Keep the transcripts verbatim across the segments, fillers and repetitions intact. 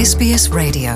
S B S Radio.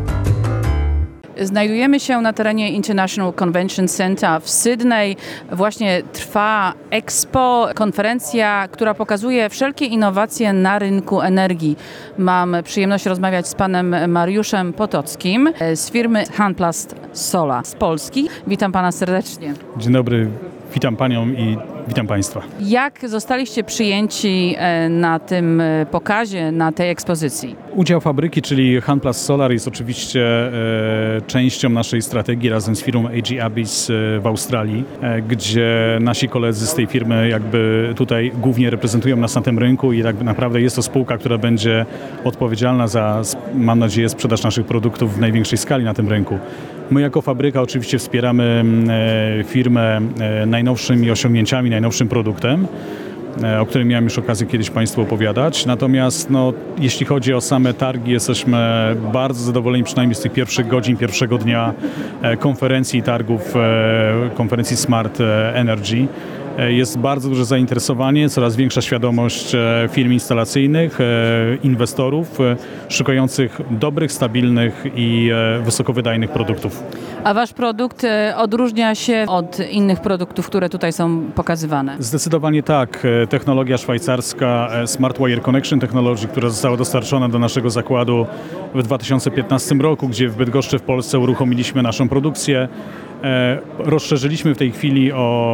Znajdujemy się na terenie International Convention Center w Sydney. Właśnie trwa Expo, konferencja, która pokazuje wszelkie innowacje na rynku energii. Mam przyjemność rozmawiać z panem Mariuszem Potockim z firmy Hanplast Solar z Polski. Witam pana serdecznie. Dzień dobry, witam panią i witam państwa. Jak zostaliście przyjęci na tym pokazie, na tej ekspozycji? Udział fabryki, czyli Hanplast Solar, jest oczywiście e, częścią naszej strategii razem z firmą A G Abyss w Australii, e, gdzie nasi koledzy z tej firmy jakby tutaj głównie reprezentują nas na tym rynku i tak naprawdę jest to spółka, która będzie odpowiedzialna za, mam nadzieję, sprzedaż naszych produktów w największej skali na tym rynku. My jako fabryka oczywiście wspieramy e, firmę e, najnowszymi osiągnięciami, najnowszym produktem, o którym miałem już okazję kiedyś państwu opowiadać. Natomiast no, jeśli chodzi o same targi, jesteśmy bardzo zadowoleni przynajmniej z tych pierwszych godzin, pierwszego dnia konferencji i targów, konferencji Smart Energy. Jest bardzo duże zainteresowanie, coraz większa świadomość firm instalacyjnych, inwestorów szukających dobrych, stabilnych i wysokowydajnych produktów. A wasz produkt odróżnia się od innych produktów, które tutaj są pokazywane? Zdecydowanie tak. Technologia szwajcarska Smart Wire Connection Technology, która została dostarczona do naszego zakładu w dwa tysiące piętnastym roku, gdzie w Bydgoszczy w Polsce uruchomiliśmy naszą produkcję. Rozszerzyliśmy w tej chwili o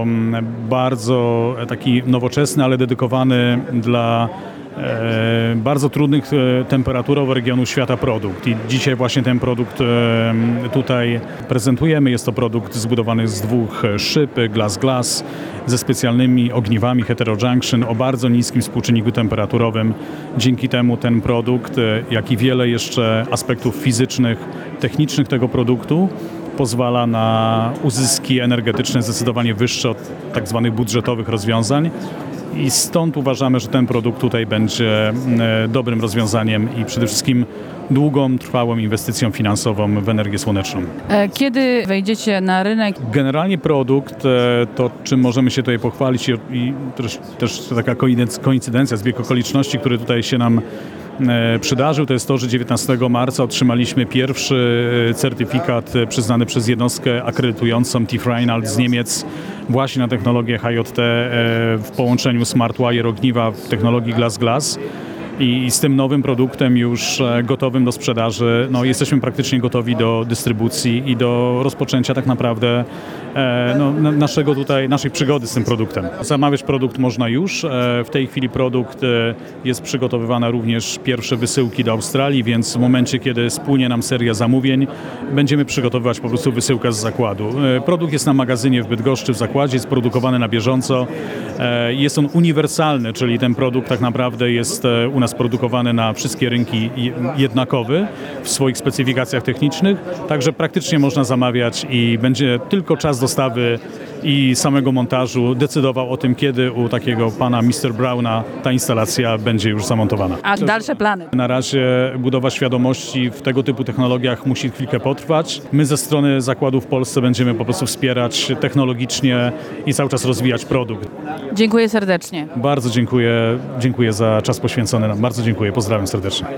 bardzo taki nowoczesny, ale dedykowany dla bardzo trudnych temperaturowo regionów świata produkt. I dzisiaj właśnie ten produkt tutaj prezentujemy. Jest to produkt zbudowany z dwóch szyb glass-glass ze specjalnymi ogniwami heterojunction o bardzo niskim współczynniku temperaturowym. Dzięki temu ten produkt, jak i wiele jeszcze aspektów fizycznych, technicznych tego produktu, pozwala na uzyski energetyczne zdecydowanie wyższe od tak zwanych budżetowych rozwiązań. I stąd uważamy, że ten produkt tutaj będzie dobrym rozwiązaniem i przede wszystkim długą, trwałą inwestycją finansową w energię słoneczną. Kiedy wejdziecie na rynek? Generalnie produkt, to czym możemy się tutaj pochwalić i też, też taka koincydencja, zbieg okoliczności, który tutaj się nam przydarzył, to jest to, że dziewiętnastego marca otrzymaliśmy pierwszy certyfikat przyznany przez jednostkę akredytującą T F Rheinland z Niemiec właśnie na technologię H J T w połączeniu Smart Wire ogniwa w technologii glass-glass. I z tym nowym produktem już gotowym do sprzedaży, no jesteśmy praktycznie gotowi do dystrybucji i do rozpoczęcia tak naprawdę no, naszego tutaj, naszej przygody z tym produktem. Zamawiać produkt można już. W tej chwili produkt jest przygotowywana również pierwsze wysyłki do Australii, więc w momencie, kiedy spłynie nam seria zamówień, będziemy przygotowywać po prostu wysyłkę z zakładu. Produkt jest na magazynie w Bydgoszczy w zakładzie, jest produkowany na bieżąco. Jest on uniwersalny, czyli ten produkt tak naprawdę jest u nas produkowany na wszystkie rynki jednakowy w swoich specyfikacjach technicznych, także praktycznie można zamawiać i będzie tylko czas dostawy i samego montażu decydował o tym, kiedy u takiego pana mister Browna ta instalacja będzie już zamontowana. A dalsze plany? Na razie budowa świadomości w tego typu technologiach musi chwilkę potrwać. My ze strony zakładu w Polsce będziemy po prostu wspierać technologicznie i cały czas rozwijać produkt. Dziękuję serdecznie. Bardzo dziękuję, dziękuję za czas poświęcony nam. Bardzo dziękuję, pozdrawiam serdecznie.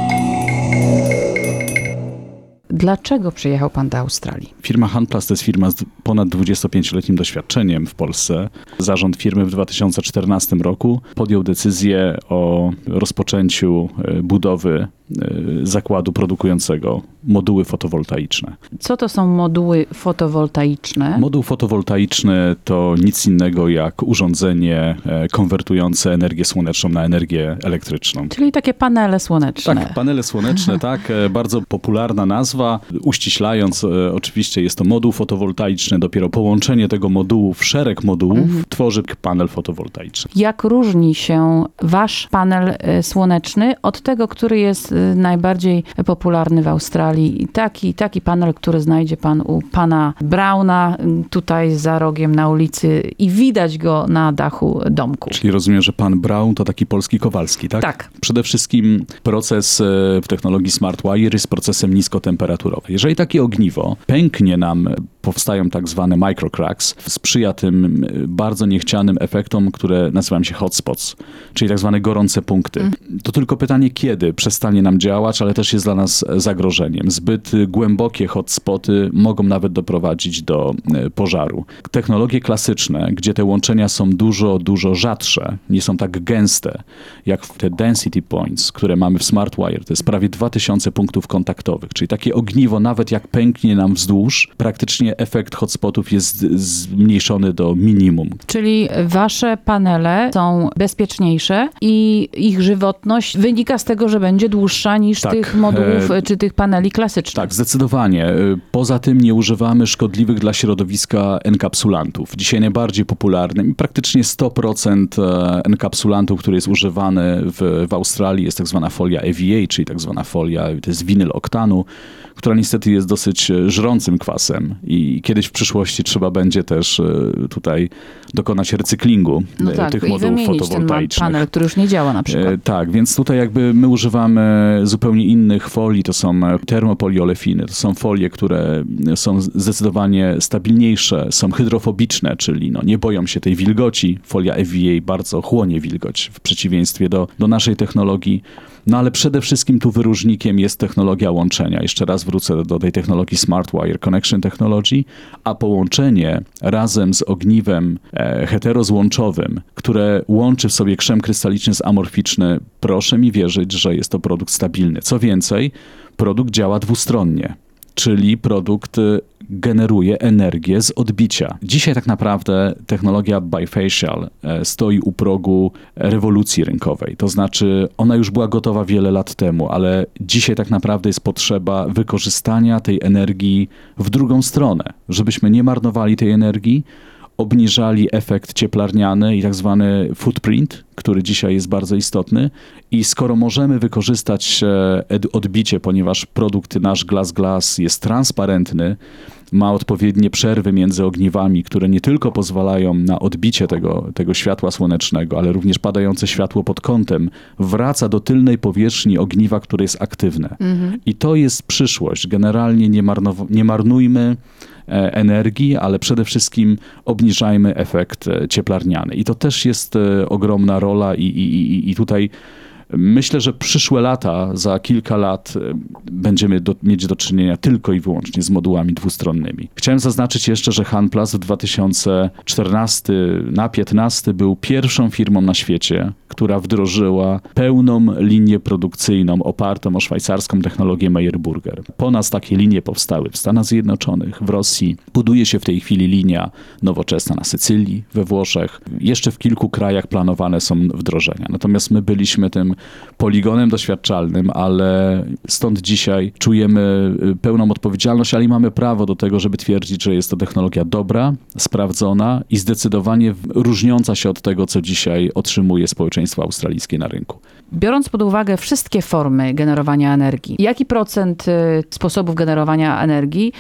Dlaczego przyjechał pan do Australii? Firma Hanplast to jest firma z ponad dwudziestopięcioletnim doświadczeniem w Polsce. Zarząd firmy w dwa tysiące czternastym roku podjął decyzję o rozpoczęciu budowy zakładu produkującego moduły fotowoltaiczne. Co to są moduły fotowoltaiczne? Moduł fotowoltaiczny to nic innego jak urządzenie konwertujące energię słoneczną na energię elektryczną. Czyli takie panele słoneczne. Tak, panele słoneczne, tak. Bardzo popularna nazwa. Uściślając, oczywiście jest to moduł fotowoltaiczny. Dopiero połączenie tego modułu w szereg modułów mhm. tworzy panel fotowoltaiczny. Jak różni się wasz panel słoneczny od tego, który jest najbardziej popularny w Australii? Taki, taki panel, który znajdzie pan u pana Browna tutaj za rogiem na ulicy i widać go na dachu domku. Czyli rozumiem, że pan Brown to taki polski Kowalski, tak? Tak. Przede wszystkim proces w technologii Smart Wire jest procesem niskotemperaturowym. Jeżeli takie ogniwo pęknie nam powstają tak zwane microcracks. Sprzyja tym bardzo niechcianym efektom, które nazywają się hotspots, czyli tak zwane gorące punkty. Mm. To tylko pytanie, kiedy przestanie nam działać, ale też jest dla nas zagrożeniem. Zbyt głębokie hotspoty mogą nawet doprowadzić do pożaru. Technologie klasyczne, gdzie te łączenia są dużo, dużo rzadsze, nie są tak gęste, jak te density points, które mamy w SmartWire, to jest prawie dwa tysiące punktów kontaktowych, czyli takie ogniwo, nawet jak pęknie nam wzdłuż, praktycznie efekt hotspotów jest zmniejszony do minimum. Czyli wasze panele są bezpieczniejsze i ich żywotność wynika z tego, że będzie dłuższa niż tak, tych modułów e... czy tych paneli klasycznych. Tak, zdecydowanie. Poza tym nie używamy szkodliwych dla środowiska enkapsulantów. Dzisiaj najbardziej popularnym i praktycznie sto procent enkapsulantów, który jest używany w, w Australii, jest tak zwana folia E V A, czyli tak zwana folia, to jest winyl oktanu, która niestety jest dosyć żrącym kwasem i kiedyś w przyszłości trzeba będzie też tutaj dokonać recyklingu no tak, tych i modułów fotowoltaicznych. Ten panel, który już nie działa na przykład. Tak, więc tutaj jakby my używamy zupełnie innych folii, to są termopoliolefiny, to są folie, które są zdecydowanie stabilniejsze, są hydrofobiczne, czyli no nie boją się tej wilgoci. Folia E V A bardzo chłonie wilgoć w przeciwieństwie do, do naszej technologii. No ale przede wszystkim tu wyróżnikiem jest technologia łączenia. Jeszcze raz wrócę do tej technologii SmartWire Connection Technology, a połączenie razem z ogniwem e, heterozłączowym, które łączy w sobie krzem krystaliczny z amorficzny, proszę mi wierzyć, że jest to produkt stabilny. Co więcej, produkt działa dwustronnie, czyli produkt generuje energię z odbicia. Dzisiaj tak naprawdę technologia bifacial stoi u progu rewolucji rynkowej. To znaczy ona już była gotowa wiele lat temu, ale dzisiaj tak naprawdę jest potrzeba wykorzystania tej energii w drugą stronę, żebyśmy nie marnowali tej energii, obniżali efekt cieplarniany i tak zwany footprint, który dzisiaj jest bardzo istotny. I skoro możemy wykorzystać odbicie, ponieważ produkt nasz Glass Glass jest transparentny, ma odpowiednie przerwy między ogniwami, które nie tylko pozwalają na odbicie tego, tego światła słonecznego, ale również padające światło pod kątem wraca do tylnej powierzchni ogniwa, które jest aktywne. Mhm. I to jest przyszłość. Generalnie nie, marnow- nie marnujmy energii, ale przede wszystkim obniżajmy efekt cieplarniany. I to też jest ogromna rola i, i, i tutaj myślę, że przyszłe lata, za kilka lat będziemy do, mieć do czynienia tylko i wyłącznie z modułami dwustronnymi. Chciałem zaznaczyć jeszcze, że Hanplast w dwa tysiące czternastym na dwa tysiące piętnastym był pierwszą firmą na świecie, która wdrożyła pełną linię produkcyjną opartą o szwajcarską technologię Meyer-Burger. Po nas takie linie powstały w Stanach Zjednoczonych, w Rosji. Buduje się w tej chwili linia nowoczesna na Sycylii, we Włoszech. Jeszcze w kilku krajach planowane są wdrożenia. Natomiast my byliśmy tym poligonem doświadczalnym, ale stąd dzisiaj czujemy pełną odpowiedzialność, ale i mamy prawo do tego, żeby twierdzić, że jest to technologia dobra, sprawdzona i zdecydowanie różniąca się od tego, co dzisiaj otrzymuje społeczeństwo australijskie na rynku. Biorąc pod uwagę wszystkie formy generowania energii, jaki procent sposobów generowania energii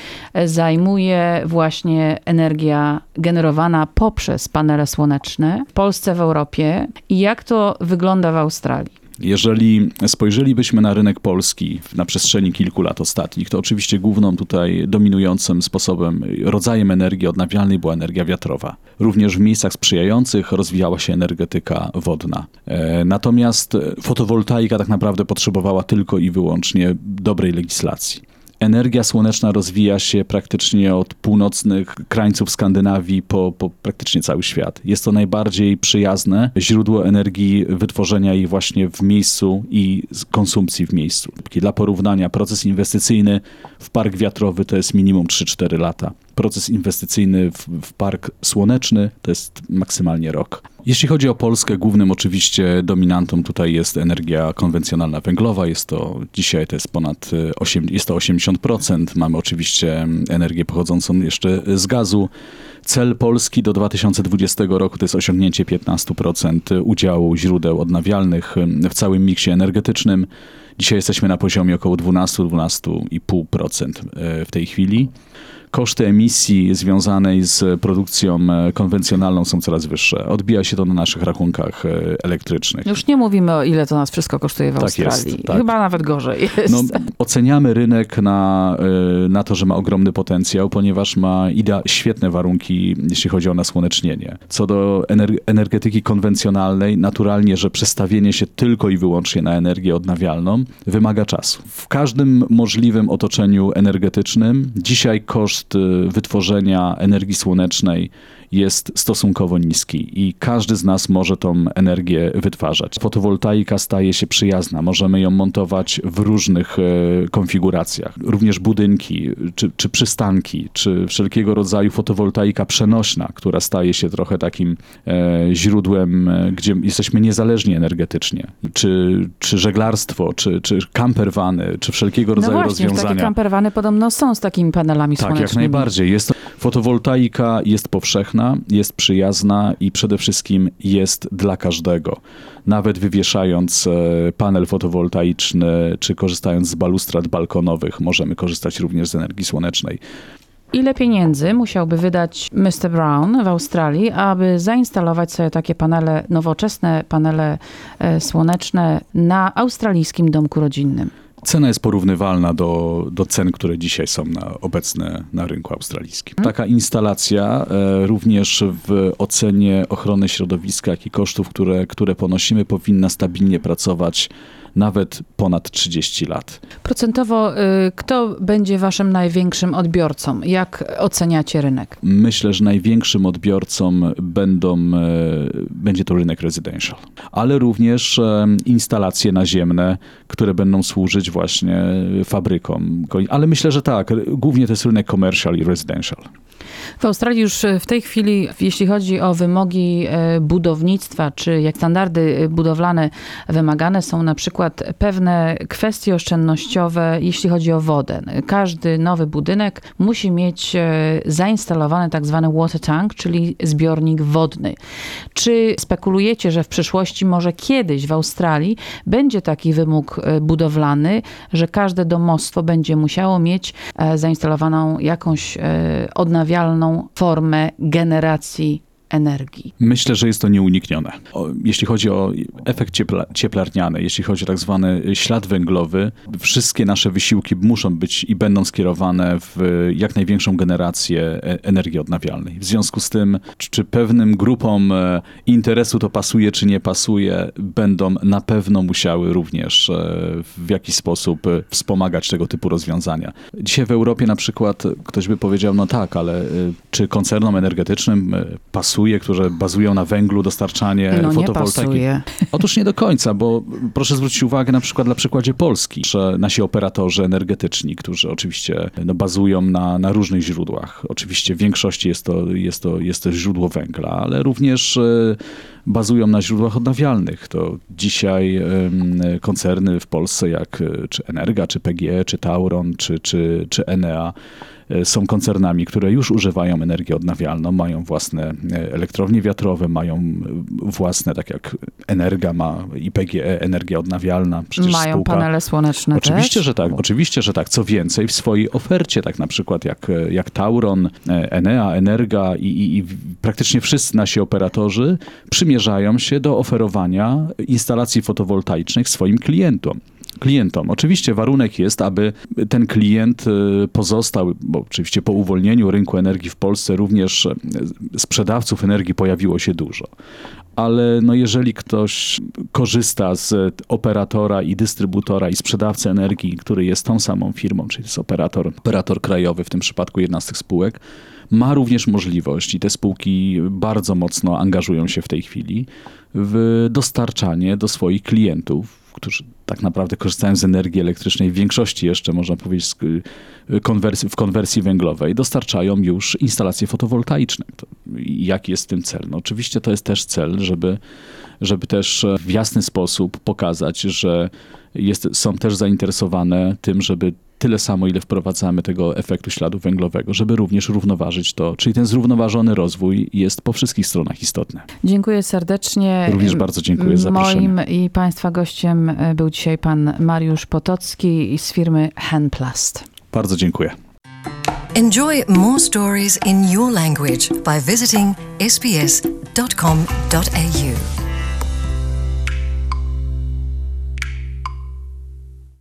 zajmuje właśnie energia generowana poprzez panele słoneczne w Polsce, w Europie i jak to wygląda w Australii? Jeżeli spojrzelibyśmy na rynek polski na przestrzeni kilku lat ostatnich, to oczywiście główną tutaj dominującym sposobem, rodzajem energii odnawialnej była energia wiatrowa. Również w miejscach sprzyjających rozwijała się energetyka wodna. Natomiast fotowoltaika tak naprawdę potrzebowała tylko i wyłącznie dobrej legislacji. Energia słoneczna rozwija się praktycznie od północnych krańców Skandynawii po, po praktycznie cały świat. Jest to najbardziej przyjazne źródło energii, wytworzenia jej właśnie w miejscu i konsumpcji w miejscu. Dla porównania, proces inwestycyjny w park wiatrowy to jest minimum trzy cztery lata. Proces inwestycyjny w, w park słoneczny to jest maksymalnie rok. Jeśli chodzi o Polskę, głównym oczywiście dominantą tutaj jest energia konwencjonalna węglowa. Jest to dzisiaj to jest ponad osiem, jest to osiemdziesiąt procent. Mamy oczywiście energię pochodzącą jeszcze z gazu. Cel Polski do dwa tysiące dwudziestego roku to jest osiągnięcie piętnaście procent udziału źródeł odnawialnych w całym miksie energetycznym. Dzisiaj jesteśmy na poziomie około dwanaście do dwunastu i pół procent w tej chwili. koszty emisji związanej z produkcją konwencjonalną są coraz wyższe. Odbija się to na naszych rachunkach elektrycznych. Już nie mówimy, o ile to nas wszystko kosztuje w Tak Australii. jest, tak. Chyba nawet gorzej jest. No, oceniamy rynek na, na to, że ma ogromny potencjał, ponieważ ma idea, świetne warunki, jeśli chodzi o nasłonecznienie. Co do ener- energetyki konwencjonalnej, naturalnie, że przestawienie się tylko i wyłącznie na energię odnawialną wymaga czasu. W każdym możliwym otoczeniu energetycznym dzisiaj koszt wytworzenia energii słonecznej jest stosunkowo niski i każdy z nas może tą energię wytwarzać. Fotowoltaika staje się przyjazna, możemy ją montować w różnych e, konfiguracjach. Również budynki, czy, czy przystanki, czy wszelkiego rodzaju fotowoltaika przenośna, która staje się trochę takim e, źródłem, e, gdzie jesteśmy niezależni energetycznie. Czy, czy żeglarstwo, czy, czy campervany, czy wszelkiego rodzaju no właśnie, rozwiązania. takie campervany podobno są z takimi panelami Tak, słonecznymi. jak najbardziej. Jest to, fotowoltaika jest powszechna, jest przyjazna i przede wszystkim jest dla każdego. Nawet wywieszając panel fotowoltaiczny, czy korzystając z balustrad balkonowych, możemy korzystać również z energii słonecznej. Ile pieniędzy musiałby wydać mister Brown w Australii, aby zainstalować sobie takie panele, nowoczesne panele słoneczne na australijskim domku rodzinnym? Cena jest porównywalna do, do cen, które dzisiaj są na, obecne na rynku australijskim. Taka instalacja e, również w ocenie ochrony środowiska, jak i kosztów, które, które ponosimy, powinna stabilnie pracować nawet ponad trzydzieści lat. Procentowo y, kto będzie waszym największym odbiorcą? Jak oceniacie rynek? Myślę, że największym odbiorcą będą, e, będzie to rynek residential, ale również e, instalacje naziemne, które będą służyć właśnie fabrykom. Ale myślę, że tak, głównie to jest rynek commercial i residential. W Australii już w tej chwili, jeśli chodzi o wymogi budownictwa, czy jak standardy budowlane wymagane są na przykład pewne kwestie oszczędnościowe, jeśli chodzi o wodę. Każdy nowy budynek musi mieć zainstalowany tak zwany water tank, czyli zbiornik wodny. Czy spekulujecie, że w przyszłości może kiedyś w Australii będzie taki wymóg budowlany, że każde domostwo będzie musiało mieć zainstalowaną jakąś odnawialną formę generacji energii? Myślę, że jest to nieuniknione. O, jeśli chodzi o efekt ciepla, cieplarniany, jeśli chodzi o tak zwany ślad węglowy, wszystkie nasze wysiłki muszą być i będą skierowane w jak największą generację energii odnawialnej. W związku z tym, czy, czy pewnym grupom interesu to pasuje, czy nie pasuje, będą na pewno musiały również w jakiś sposób wspomagać tego typu rozwiązania. Dzisiaj w Europie na przykład ktoś by powiedział, no tak, ale czy koncernom energetycznym pasuje, które bazują na węglu, dostarczanie no fotowoltaiki. Pasuje. Otóż nie do końca, bo proszę zwrócić uwagę na przykład na przykładzie Polski, że nasi operatorzy energetyczni, którzy oczywiście no, bazują na, na różnych źródłach. Oczywiście w większości jest to, jest to, jest to źródło węgla, ale również e, bazują na źródłach odnawialnych. To dzisiaj e, koncerny w Polsce jak czy Energa, czy P G E, czy Tauron, czy, czy, czy Enea są koncernami, które już używają energii odnawialną, mają własne elektrownie wiatrowe, mają własne, tak jak Energa ma i P G E, energia odnawialna. Przecież mają spółka... panele słoneczne Oczywiście, też? że tak, oczywiście, że tak. Co więcej, w swojej ofercie, tak na przykład jak, jak Tauron, Enea, Energa i, i, i praktycznie wszyscy nasi operatorzy przymierzają się do oferowania instalacji fotowoltaicznych swoim klientom. klientom. Oczywiście warunek jest, aby ten klient pozostał, bo oczywiście po uwolnieniu rynku energii w Polsce również sprzedawców energii pojawiło się dużo. Ale no jeżeli ktoś korzysta z operatora i dystrybutora i sprzedawcy energii, który jest tą samą firmą, czyli jest operator, operator krajowy, w tym przypadku jedna z tych spółek, ma również możliwość i te spółki bardzo mocno angażują się w tej chwili w dostarczanie do swoich klientów, którzy tak naprawdę korzystają z energii elektrycznej, w większości jeszcze można powiedzieć z konwersji, w konwersji węglowej, dostarczają już instalacje fotowoltaiczne. To jaki jest w tym cel? No oczywiście to jest też cel, żeby, żeby też w jasny sposób pokazać, że jest, są też zainteresowane tym, żeby tyle samo, ile wprowadzamy tego efektu śladu węglowego, żeby również równoważyć to. Czyli ten zrównoważony rozwój jest po wszystkich stronach istotny. Dziękuję serdecznie. Również bardzo dziękuję za zaproszenie. Moim i Państwa gościem był dzisiaj pan Mariusz Potocki z firmy Henplast. Bardzo dziękuję. Enjoy more stories in your language by visiting s b s dot com dot a u.